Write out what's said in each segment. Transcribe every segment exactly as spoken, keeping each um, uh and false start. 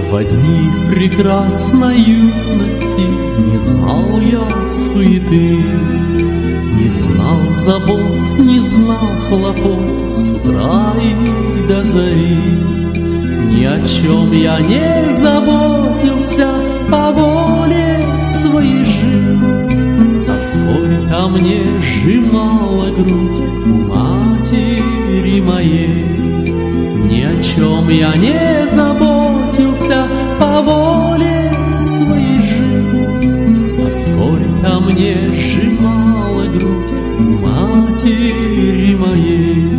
Во дни прекрасной юности не знал я суеты, не знал забот, не знал хлопот с утра и до зари. Ни о чем я не заботился, по воле своей жил, а сколько мне сжимала грудь у матери моей. Ни о чем я не заботился, по воле своей жил, а сколько мне сжимала грудь у матери моей.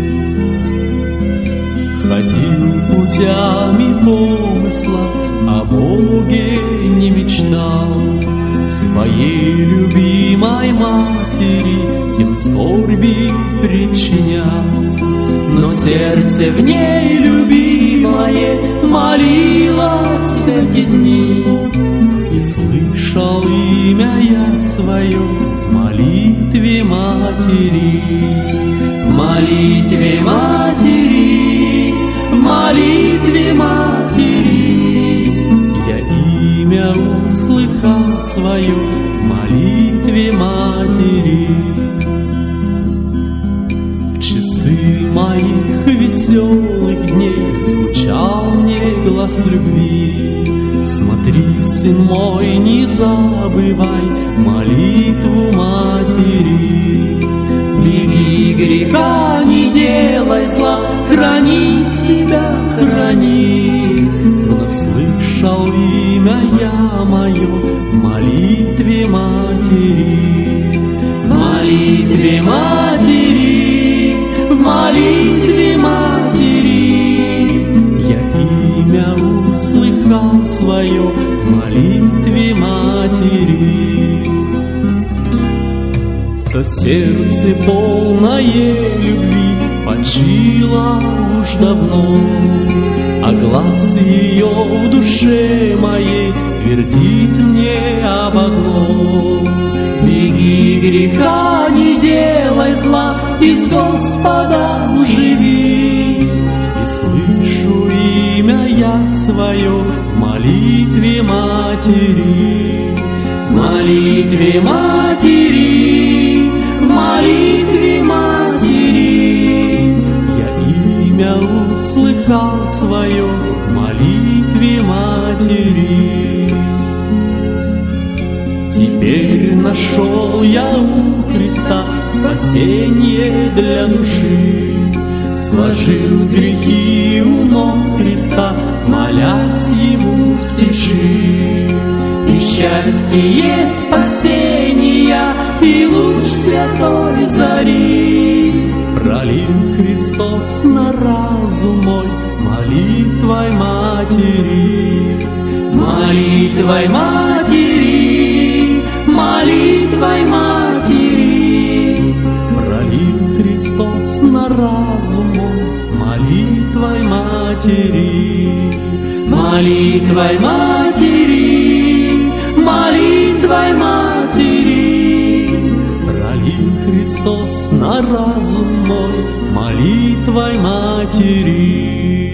Ходил путями помысла, о Боге не мечтал, своей любимой матери тем скорби причинял. Но сердце в ней любимое молилось эти дни, и слышал имя я свое в молитве матери. В молитве матери, в молитве матери, я имя услыхал свое в молитве матери. В часы моих веселых дней звучал мне глас любви: смотри, сын мой, не забывай молитву матери. Беги, греха не делай зла, храни себя, храни. Но слышал имя я мое в молитве матери. В молитве матери, в молитве матери, я имя услыхал свое в молитве матери. То сердце полное любви почило уж давно, а глаз ее в душе моей твердит мне об одном: беги, греха не делай зла, и с Господом живи. И слышу имя я свое в молитве матери. В молитве матери, в молитве матери, я имя услыхал свое в молитве матери. Теперь нашел я у Христа спасение для души, сложил грехи у ног Христа, молясь Ему в тиши. И счастье спасения, и луч святой зари пролил Христос на разум мой молитвой матери. Молитвой матери, молитвой матери пролил Христос на разум мой молитвой матери. Молитвой матери, молитвой матери пролил Христос на разум мой молитвой матери.